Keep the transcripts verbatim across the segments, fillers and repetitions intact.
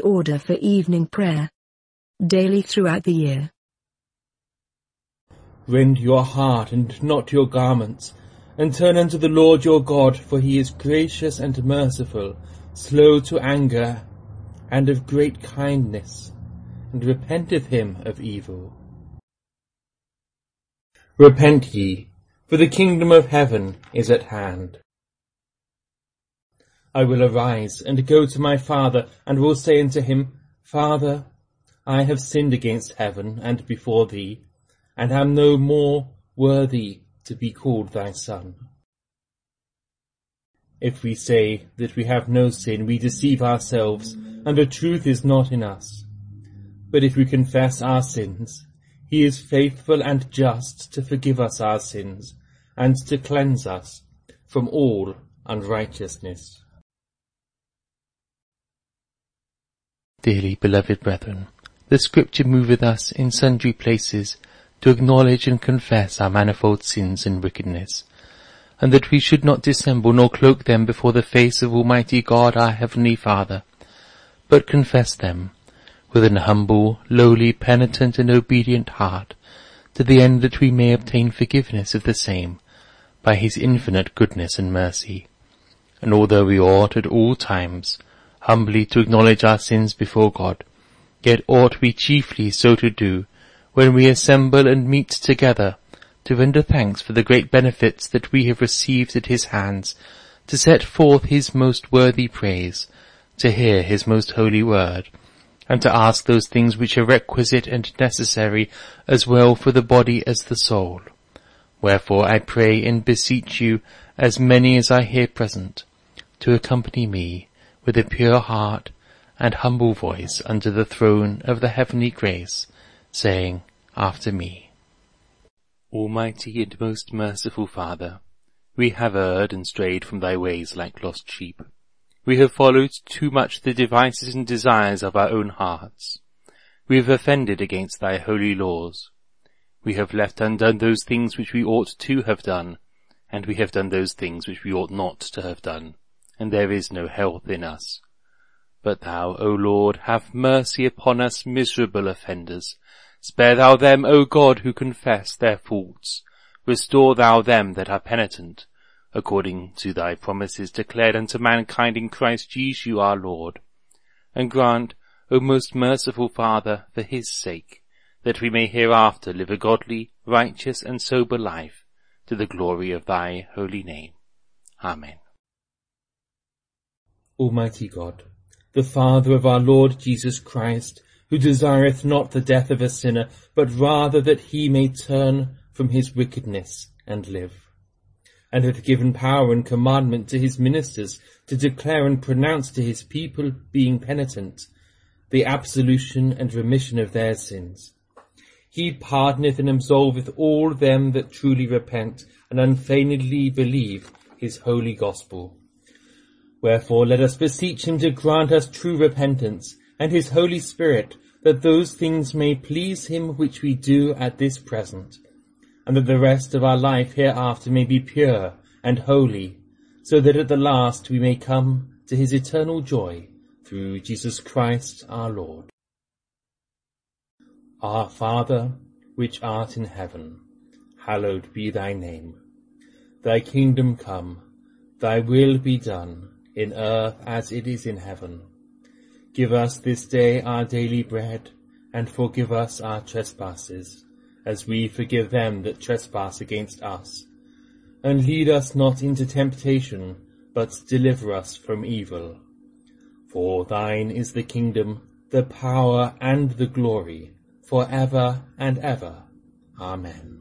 order for evening prayer. Daily throughout the year. Rend your heart and not your garments, and turn unto the Lord your God, for he is gracious and merciful, slow to anger, and of great kindness, and repenteth him of evil. Repent ye, for the kingdom of heaven is at hand. I will arise and go to my father, and will say unto him, Father, I have sinned against heaven and before thee, and am no more worthy to be called thy son. If we say that we have no sin, we deceive ourselves, and the truth is not in us. But if we confess our sins, he is faithful and just to forgive us our sins, and to cleanse us from all unrighteousness. Dearly beloved brethren, the Scripture moveth us in sundry places to acknowledge and confess our manifold sins and wickedness, and that we should not dissemble nor cloak them before the face of Almighty God our Heavenly Father, but confess them with an humble, lowly, penitent and obedient heart, to the end that we may obtain forgiveness of the same by his infinite goodness and mercy. And although we ought at all times humbly to acknowledge our sins before God, yet ought we chiefly so to do when we assemble and meet together to render thanks for the great benefits that we have received at his hands, to set forth his most worthy praise, to hear his most holy word, and to ask those things which are requisite and necessary as well for the body as the soul. Wherefore I pray and beseech you, as many as are here present, to accompany me with a pure heart and humble voice unto the throne of the heavenly grace, saying after me, Almighty and most merciful Father, we have erred and strayed from thy ways like lost sheep. We have followed too much the devices and desires of our own hearts. We have offended against thy holy laws. We have left undone those things which we ought to have done, and we have done those things which we ought not to have done, and there is no health in us. But thou, O Lord, have mercy upon us miserable offenders. Spare thou them, O God, who confess their faults. Restore thou them that are penitent, according to thy promises declared unto mankind in Christ Jesus our Lord. And grant, O most merciful Father, for his sake, that we may hereafter live a godly, righteous, and sober life, to the glory of thy holy name. Amen. Almighty God, the Father of our Lord Jesus Christ, who desireth not the death of a sinner, but rather that he may turn from his wickedness and live, and hath given power and commandment to his ministers to declare and pronounce to his people, being penitent, the absolution and remission of their sins. He pardoneth and absolveth all them that truly repent and unfeignedly believe his holy gospel. Wherefore let us beseech him to grant us true repentance, and his Holy Spirit, that those things may please him which we do at this present, and that the rest of our life hereafter may be pure and holy, so that at the last we may come to his eternal joy, through Jesus Christ our Lord. Our Father, which art in heaven, hallowed be thy name. Thy kingdom come, thy will be done, in earth as it is in heaven. Give us this day our daily bread, and forgive us our trespasses, as we forgive them that trespass against us. And lead us not into temptation, but deliver us from evil. For thine is the kingdom, the power, and the glory, for ever and ever. Amen.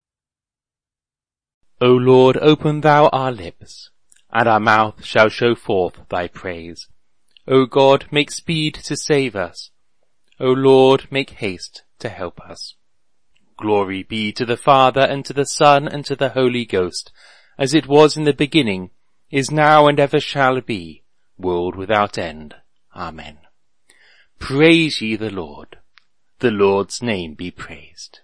O Lord, open thou our lips, and our mouth shall show forth thy praise. O God, make speed to save us. O Lord, make haste to help us. Glory be to the Father, and to the Son, and to the Holy Ghost, as it was in the beginning, is now, and ever shall be, world without end. Amen. Praise ye the Lord. The Lord's name be praised.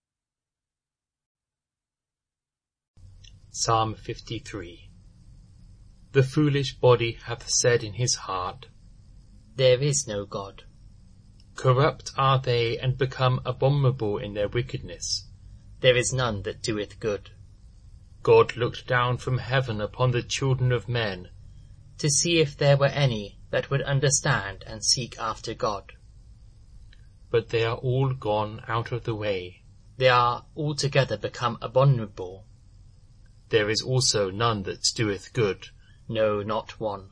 Psalm fifty-three. The foolish body hath said in his heart, There is no God. Corrupt are they, and become abominable in their wickedness. There is none that doeth good. God looked down from heaven upon the children of men, to see if there were any that would understand and seek after God. But they are all gone out of the way. They are altogether become abominable. There is also none that doeth good. No, not one.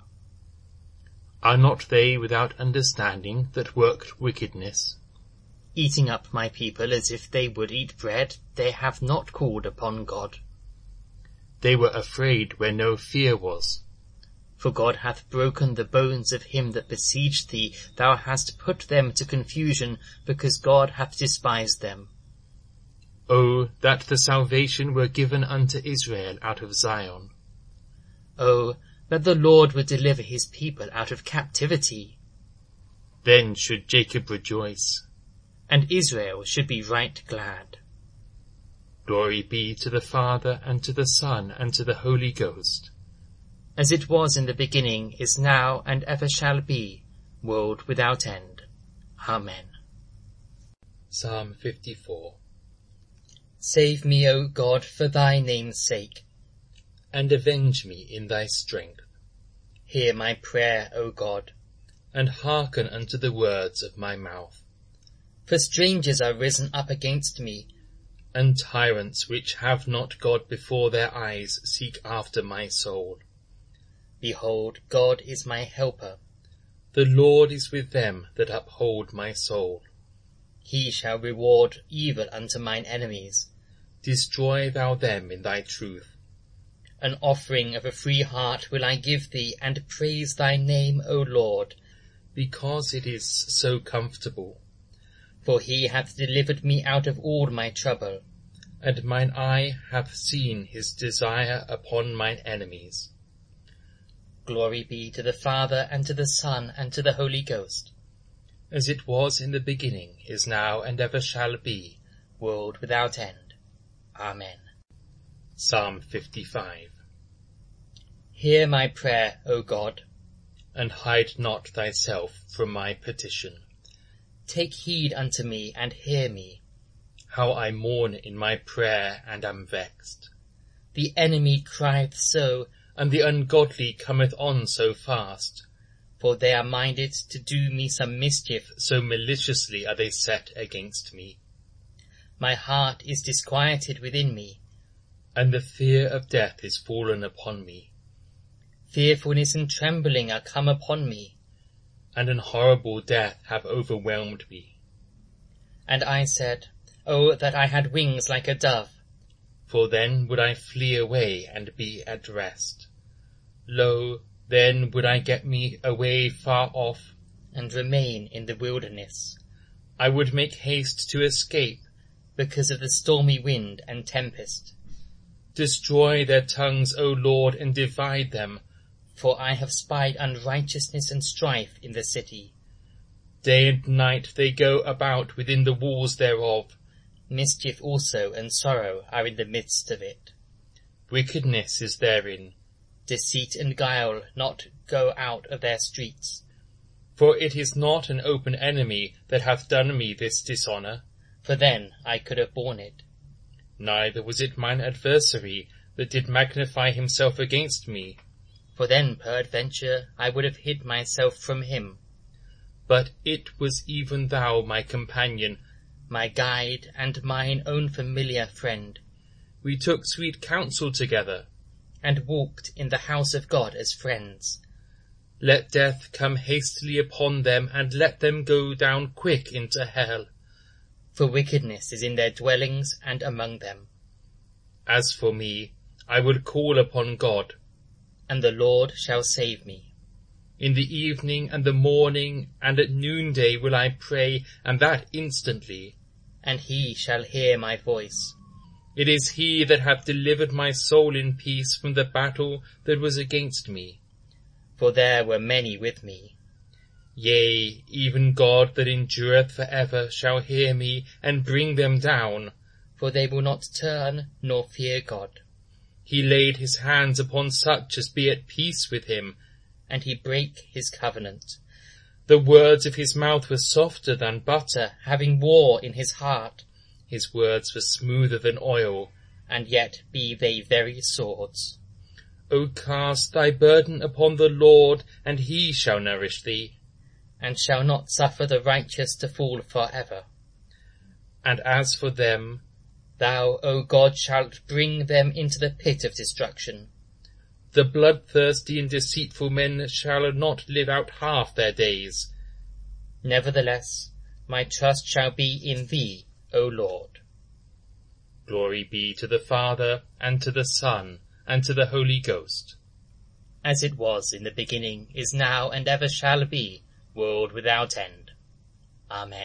Are not they without understanding that worked wickedness? Eating up my people as if they would eat bread, they have not called upon God. They were afraid where no fear was. For God hath broken the bones of him that besieged thee. Thou hast put them to confusion, because God hath despised them. O that the salvation were given unto Israel out of Zion. O that the Lord would deliver his people out of captivity. Then should Jacob rejoice, and Israel should be right glad. Glory be to the Father, and to the Son, and to the Holy Ghost. As it was in the beginning, is now, and ever shall be, world without end. Amen. Psalm fifty-four. Save me, O God, for thy name's sake, and avenge me in thy strength. Hear my prayer, O God, and hearken unto the words of my mouth. For strangers are risen up against me, and tyrants which have not God before their eyes seek after my soul. Behold, God is my helper. The Lord is with them that uphold my soul. He shall reward evil unto mine enemies. Destroy thou them in thy truth. An offering of a free heart will I give thee, and praise thy name, O Lord. Because it is so comfortable. For he hath delivered me out of all my trouble. And mine eye hath seen his desire upon mine enemies. Glory be to the Father, and to the Son, and to the Holy Ghost. As it was in the beginning, is now, and ever shall be, world without end. Amen. Psalm fifty-five. Hear my prayer, O God, and hide not thyself from my petition. Take heed unto me, and hear me. How I mourn in my prayer, and am vexed. The enemy crieth so, and the ungodly cometh on so fast. For they are minded to do me some mischief, so maliciously are they set against me. My heart is disquieted within me, and the fear of death is fallen upon me. Fearfulness and trembling are come upon me, and an horrible death have overwhelmed me. And I said, Oh, that I had wings like a dove! For then would I flee away and be at rest. Lo, then would I get me away far off, and remain in the wilderness. I would make haste to escape, because of the stormy wind and tempest. Destroy their tongues, O Lord, and divide them. For I have spied unrighteousness and strife in the city. Day and night they go about within the walls thereof. Mischief also and sorrow are in the midst of it. Wickedness is therein. Deceit and guile not go out of their streets. For it is not an open enemy that hath done me this dishonour. For then I could have borne it. Neither was it mine adversary that did magnify himself against me. For then peradventure I would have hid myself from him. But it was even thou, my companion, my guide, and mine own familiar friend. We took sweet counsel together, and walked in the house of God as friends. Let death come hastily upon them, and let them go down quick into hell. For wickedness is in their dwellings and among them. As for me, I would call upon God, and the Lord shall save me. In the evening and the morning and at noonday will I pray, and that instantly. And he shall hear my voice. It is he that hath delivered my soul in peace from the battle that was against me. For there were many with me. Yea, even God that endureth for ever shall hear me, and bring them down. For they will not turn, nor fear God. He laid his hands upon such as be at peace with him, and he brake his covenant. The words of his mouth were softer than butter, having war in his heart. His words were smoother than oil, and yet be they very swords. O cast thy burden upon the Lord, and he shall nourish thee, and shall not suffer the righteous to fall for ever. And as for them, thou, O God, shalt bring them into the pit of destruction. The bloodthirsty and deceitful men shall not live out half their days. Nevertheless, my trust shall be in thee, O Lord. Glory be to the Father, and to the Son, and to the Holy Ghost. As it was in the beginning, is now, and ever shall be, world without end. Amen.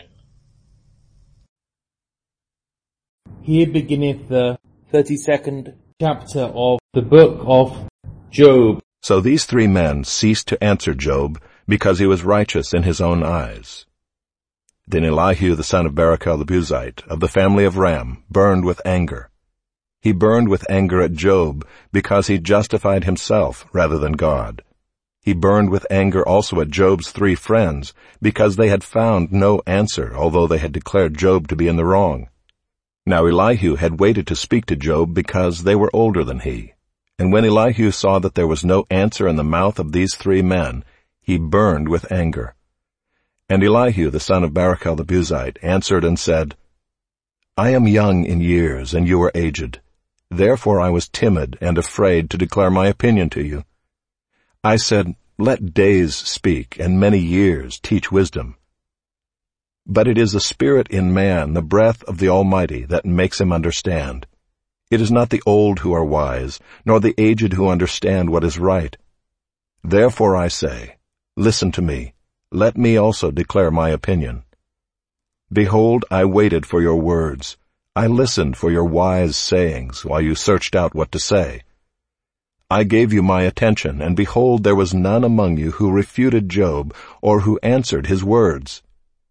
Here beginneth the thirty-second chapter of the book of Job. So these three men ceased to answer Job, because he was righteous in his own eyes. Then Elihu the son of Barachel the Buzite, of the family of Ram, burned with anger. He burned with anger at Job, because he justified himself rather than God. He burned with anger also at Job's three friends, because they had found no answer, although they had declared Job to be in the wrong. Now Elihu had waited to speak to Job, because they were older than he. And when Elihu saw that there was no answer in the mouth of these three men, he burned with anger. And Elihu the son of Barachel the Buzite answered and said, I am young in years, and you are aged. Therefore I was timid and afraid to declare my opinion to you. I said, Let days speak, and many years teach wisdom. But it is the spirit in man, the breath of the Almighty, that makes him understand. It is not the old who are wise, nor the aged who understand what is right. Therefore I say, Listen to me. Let me also declare my opinion. Behold, I waited for your words. I listened for your wise sayings while you searched out what to say. I gave you my attention, and behold, there was none among you who refuted Job or who answered his words.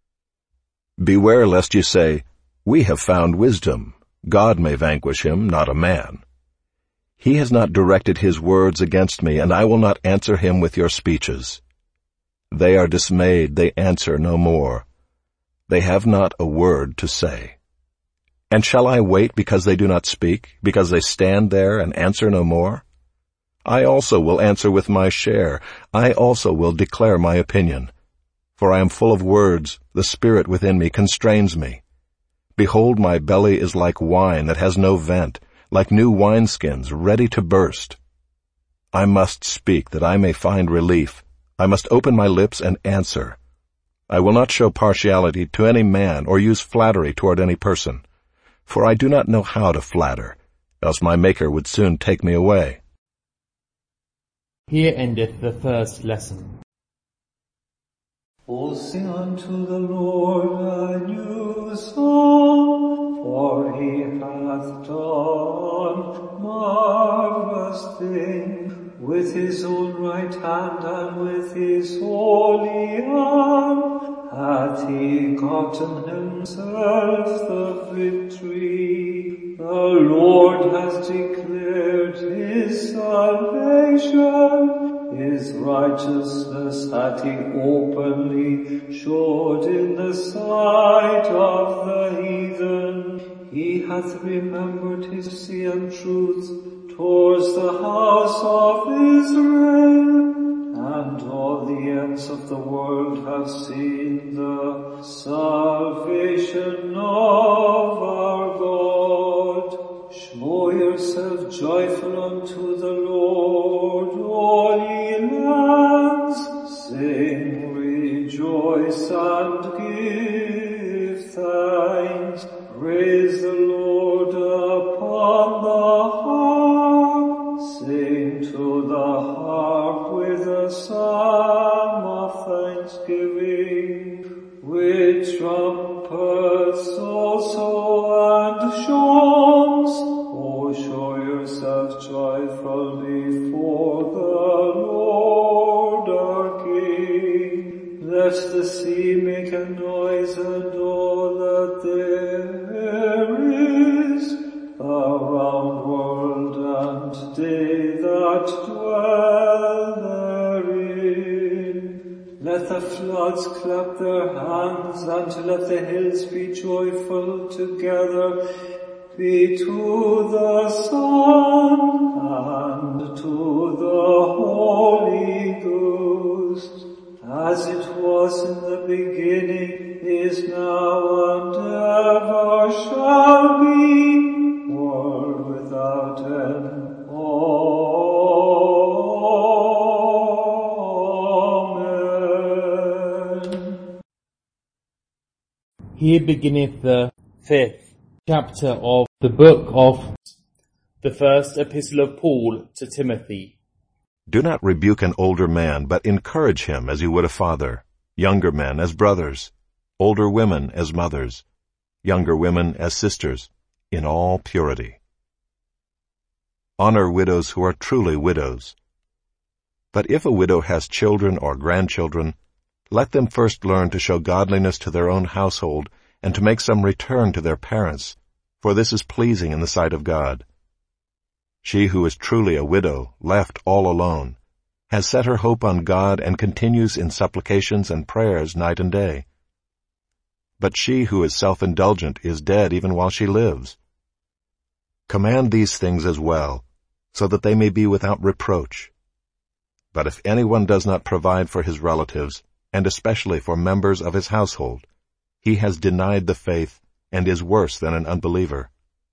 Beware lest you say, We have found wisdom. God may vanquish him, not a man. He has not directed his words against me, and I will not answer him with your speeches. They are dismayed, they answer no more. They have not a word to say. And shall I wait because they do not speak, because they stand there and answer no more? I also will answer with my share. I also will declare my opinion. For I am full of words, the spirit within me constrains me. Behold, my belly is like wine that has no vent, like new wineskins ready to burst. I must speak that I may find relief. I must open my lips and answer. I will not show partiality to any man or use flattery toward any person, for I do not know how to flatter, else my Maker would soon take me away. Here endeth the first lesson. O sing unto the Lord a new song, for he hath done marvelous things. With his own right hand and with his holy arm hath he gotten himself the victory. The Lord has declared his salvation. His righteousness hath he openly showed in the sight of the heathen. He hath remembered his mercy and truth towards the house of Israel, and all the ends of the world have seen the salvation of our God. Show yourself joyful unto the Lord, all ye lands. Sing, rejoice, and give thanks. Praise the Lord upon the harp. Sing to the harp with a psalm of thanksgiving, with trumpets also and songs. O show yourself joyful before the Lord our King. Let the sea make a noise and all that there is, the round world and they that dwell therein. Let the floods clouds clap their hands, and let the hills be joyful together. Be to the Son and to the Holy Ghost, as it was in the beginning, is now, and ever shall be, world without end. Amen. Here beginneth the fifth chapter of the book of the first epistle of Paul to Timothy. Do not rebuke an older man, but encourage him as you would a father, younger men as brothers, older women as mothers, younger women as sisters, in all purity. Honor widows who are truly widows. But if a widow has children or grandchildren, let them first learn to show godliness to their own household and to make some return to their parents, for this is pleasing in the sight of God. She who is truly a widow, left all alone, has set her hope on God and continues in supplications and prayers night and day. But she who is self-indulgent is dead even while she lives. Command these things as well, so that they may be without reproach. But if anyone does not provide for his relatives, and especially for members of his household, he has denied the faith and is worse than an unbeliever.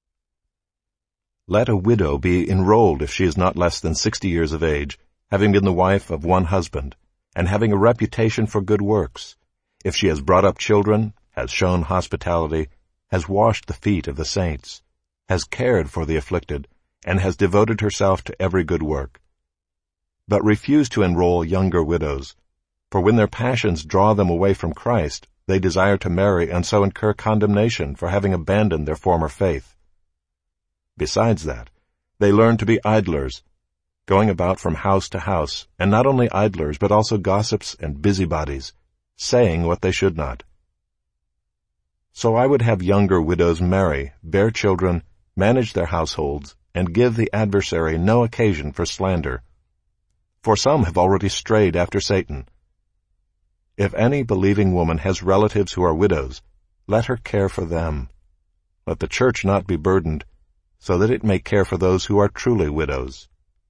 Let a widow be enrolled if she is not less than sixty years of age, having been the wife of one husband, and having a reputation for good works, if she has brought up children, has shown hospitality, has washed the feet of the saints, has cared for the afflicted, and has devoted herself to every good work. But refuse to enroll younger widows, for when their passions draw them away from Christ, they desire to marry and so incur condemnation for having abandoned their former faith. Besides that, they learn to be idlers, going about from house to house, and not only idlers but also gossips and busybodies, saying what they should not. So I would have younger widows marry, bear children, manage their households, and give the adversary no occasion for slander. For some have already strayed after Satan. If any believing woman has relatives who are widows, let her care for them. Let the church not be burdened, so that it may care for those who are truly widows.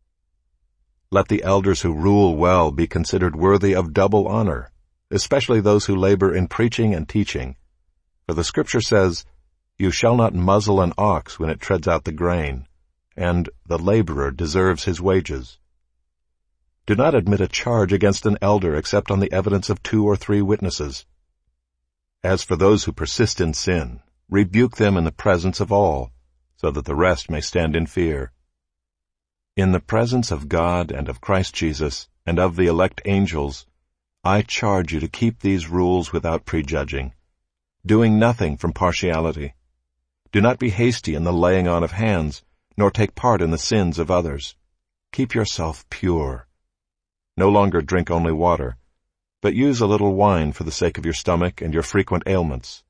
Let the elders who rule well be considered worthy of double honor, especially those who labor in preaching and teaching. For the Scripture says, "You shall not muzzle an ox when it treads out the grain," and "the laborer deserves his wages." Do not admit a charge against an elder except on the evidence of two or three witnesses. As for those who persist in sin, rebuke them in the presence of all, so that the rest may stand in fear. In the presence of God and of Christ Jesus and of the elect angels, I charge you to keep these rules without prejudging, doing nothing from partiality. Do not be hasty in the laying on of hands, nor take part in the sins of others. Keep yourself pure. No longer drink only water, but use a little wine for the sake of your stomach and your frequent ailments.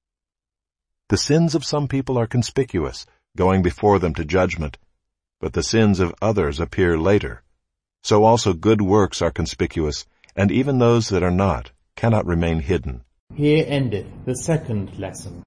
The sins of some people are conspicuous, going before them to judgment, but the sins of others appear later. So also good works are conspicuous, and even those that are not cannot remain hidden. Here endeth the second lesson.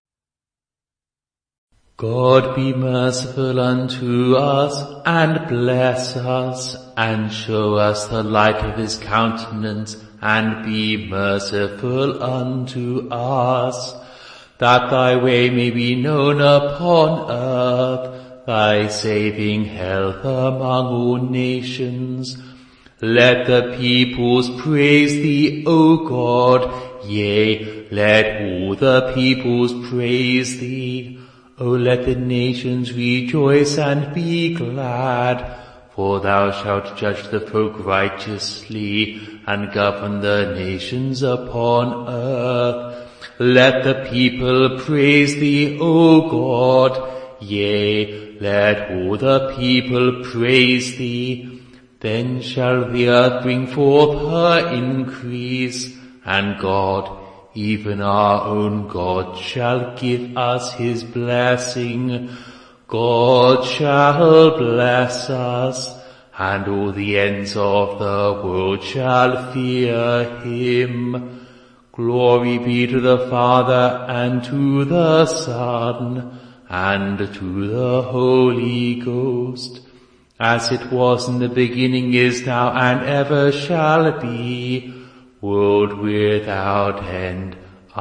God be merciful unto us, and bless us, and show us the light of his countenance, and be merciful unto us, that thy way may be known upon earth, thy saving health among all nations. Let the peoples praise thee, O God, yea, let all the peoples praise thee. O let the nations rejoice and be glad, for thou shalt judge the folk righteously, and govern the nations upon earth. Let the people praise thee, O God, yea, let all the people praise thee. Then shall the earth bring forth her increase, and God, even our own God, shall give us his blessing. God shall bless us, and all the ends of the world shall fear him. Glory be to the Father, and to the Son, and to the Holy Ghost, as it was in the beginning, is now, and ever shall be, world without end.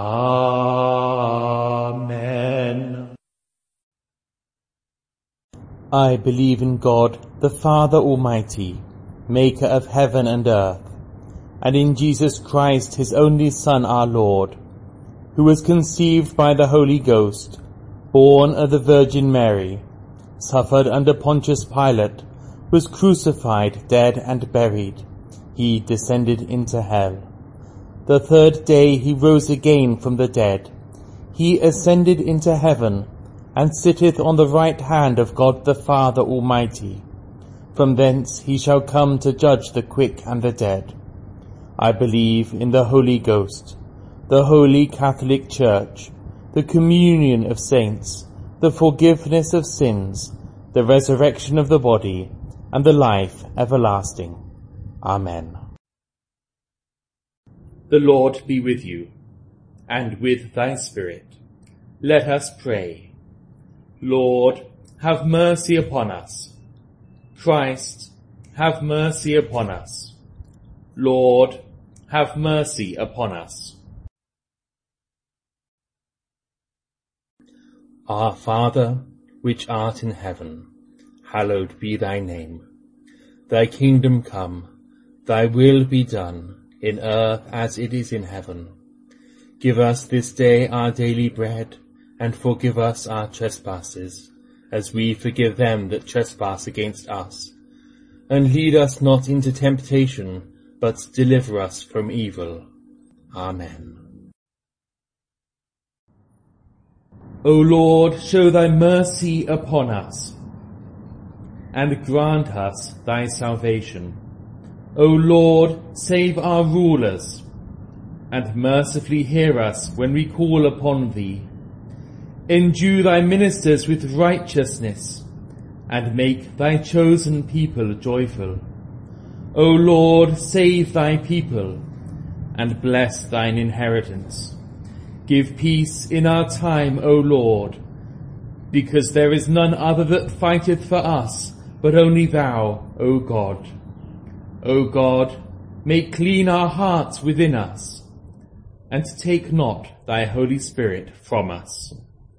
Amen. I believe in God, the Father Almighty, maker of heaven and earth, and in Jesus Christ, his only Son, our Lord, who was conceived by the Holy Ghost, born of the Virgin Mary, suffered under Pontius Pilate, was crucified, dead, and buried. He descended into hell. The third day he rose again from the dead. He ascended into heaven, and sitteth on the right hand of God the Father Almighty. From thence he shall come to judge the quick and the dead. I believe in the Holy Ghost, the Holy Catholic Church, the communion of saints, the forgiveness of sins, the resurrection of the body, and the life everlasting. Amen. The Lord be with you, and with thy spirit. Let us pray. Lord, have mercy upon us. Christ, have mercy upon us. Lord, have mercy upon us. Our Father, which art in heaven, hallowed be thy name. Thy kingdom come, thy will be done, in earth as it is in heaven. Give us this day our daily bread, and forgive us our trespasses, as we forgive them that trespass against us. And lead us not into temptation, but deliver us from evil. Amen. O Lord, show thy mercy upon us, and grant us thy salvation. O Lord, save our rulers, and mercifully hear us when we call upon thee. Endue thy ministers with righteousness, and make thy chosen people joyful. O Lord, save thy people, and bless thine inheritance. Give peace in our time, O Lord, because there is none other that fighteth for us, but only thou, O God. O God, make clean our hearts within us, and take not thy Holy Spirit from us.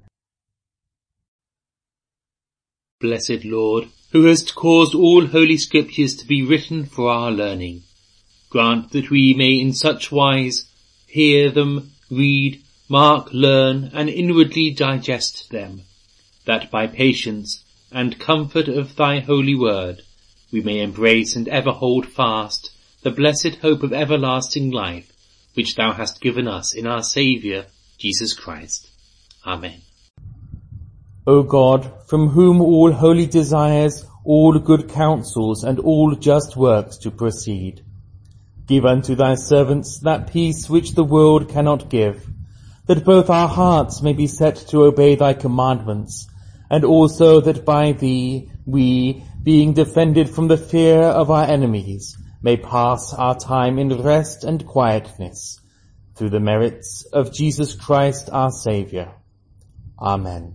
Blessed Lord, who hast caused all holy scriptures to be written for our learning, grant that we may in such wise hear them, read, mark, learn, and inwardly digest them, that by patience and comfort of thy holy word we may embrace and ever hold fast the blessed hope of everlasting life, which thou hast given us in our Saviour, Jesus Christ. Amen. O God, from whom all holy desires, all good counsels, and all just works do proceed, give unto thy servants that peace which the world cannot give, that both our hearts may be set to obey thy commandments, and also that by thee we, being defended from the fear of our enemies, may pass our time in rest and quietness, through the merits of Jesus Christ our Saviour. Amen.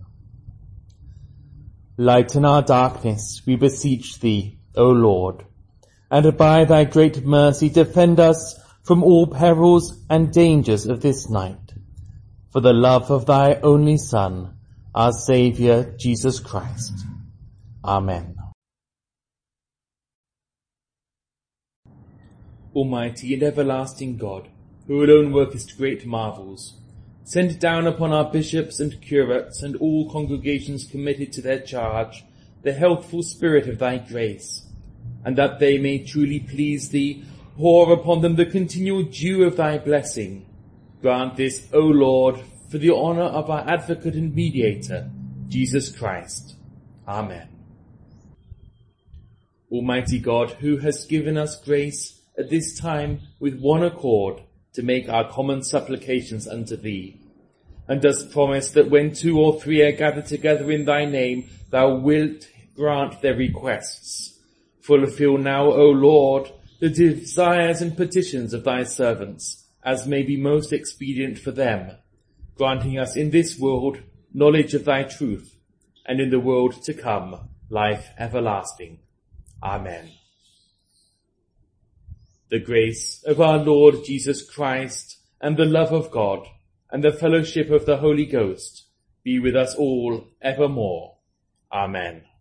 Lighten our darkness, we beseech thee, O Lord, and by thy great mercy defend us from all perils and dangers of this night, for the love of thy only Son, our Saviour, Jesus Christ. Amen. Almighty and everlasting God, who alone workest great marvels, send down upon our bishops and curates and all congregations committed to their charge the healthful spirit of thy grace, and that they may truly please thee, pour upon them the continual dew of thy blessing. Grant this, O Lord, for the honour of our advocate and mediator, Jesus Christ. Amen. Almighty God, who hast given us grace at this time with one accord to make our common supplications unto thee, and dost promise that when two or three are gathered together in thy name, thou wilt grant their requests. Fulfill now, O Lord, the desires and petitions of thy servants, as may be most expedient for them, granting us in this world knowledge of thy truth, and in the world to come life everlasting. Amen. The grace of our Lord Jesus Christ, and the love of God, and the fellowship of the Holy Ghost be with us all evermore. Amen.